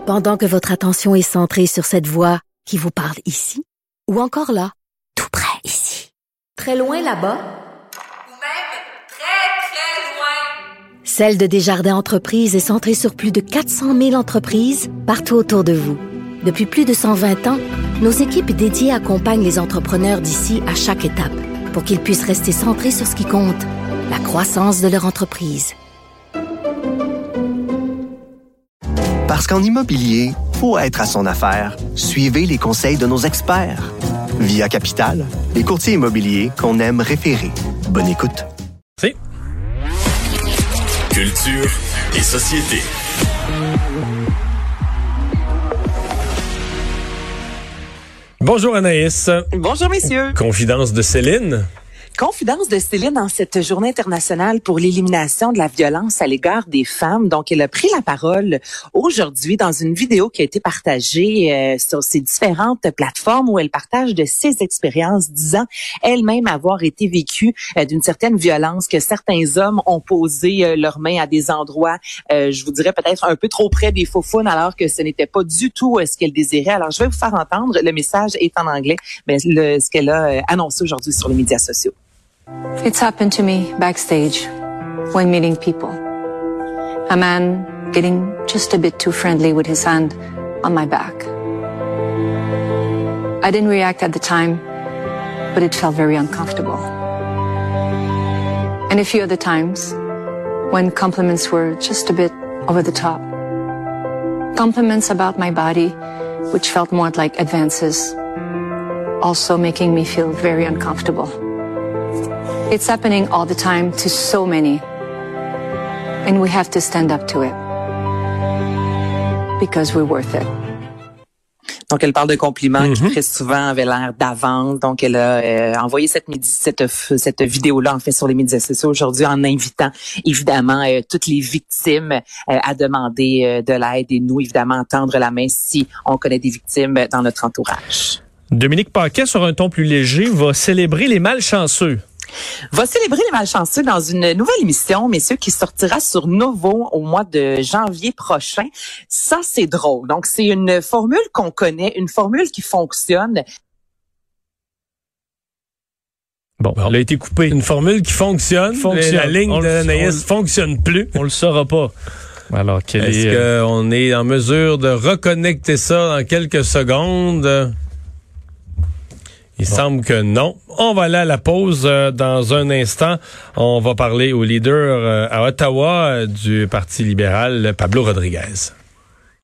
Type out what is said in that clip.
Pendant que votre attention est centrée sur cette voix qui vous parle ici, ou encore là, tout près ici, très loin là-bas, ou même très, très loin. Celle de Desjardins Entreprises est centrée sur plus de 400 000 entreprises partout autour de vous. Depuis plus de 120 ans, nos équipes dédiées accompagnent les entrepreneurs d'ici à chaque étape pour qu'ils puissent rester centrés sur ce qui compte, la croissance de leur entreprise. Parce qu'en immobilier, pour être à son affaire, suivez les conseils de nos experts. Via Capital, les courtiers immobiliers qu'on aime référer. Bonne écoute. C'est Culture et société. Bonjour Anaïs. Bonjour messieurs. Confidence de Céline. Confidence de Céline en cette journée internationale pour l'élimination de la violence à l'égard des femmes. Donc, elle a pris la parole aujourd'hui dans une vidéo qui a été partagée sur ses différentes plateformes où elle partage de ses expériences, disant elle-même avoir été vécue d'une certaine violence, que certains hommes ont posé leurs mains à des endroits, je vous dirais peut-être un peu trop près des faufounes, alors que ce n'était pas du tout ce qu'elle désirait. Alors, je vais vous faire entendre. Le message est en anglais, mais ce qu'elle a annoncé aujourd'hui sur les médias sociaux. It's happened to me backstage when meeting people. A man getting just a bit too friendly with his hand on my back. I didn't react at the time, but it felt very uncomfortable. And a few other times when compliments were just a bit over the top. Compliments about my body, which felt more like advances, also making me feel very uncomfortable. It's happening all the time to so many, and we have to stand up to it because we're worth it. Donc, elle parle de compliments qui très souvent avaient l'air d'avance. Donc, elle a envoyé cette vidéo-là, en fait, sur les médias sociaux aujourd'hui en invitant, évidemment, toutes les victimes à demander de l'aide et nous, évidemment, tendre la main si on connaît des victimes dans notre entourage. Dominique Paquet, sur un ton plus léger, va célébrer les malchanceux. Va célébrer les malchanceux dans une nouvelle émission, messieurs, qui sortira sur Novo au mois de janvier prochain. Ça, c'est drôle. Donc, c'est une formule qu'on connaît, une formule qui fonctionne. Bon, elle a été coupée. Une formule qui fonctionne. La ligne d'Anaïs fonctionne plus. On le saura pas. Alors, est-ce qu'on est en mesure de reconnecter ça dans quelques secondes? Il semble que non. On va aller à la pause dans un instant. On va parler au leader à Ottawa du Parti libéral, Pablo Rodriguez.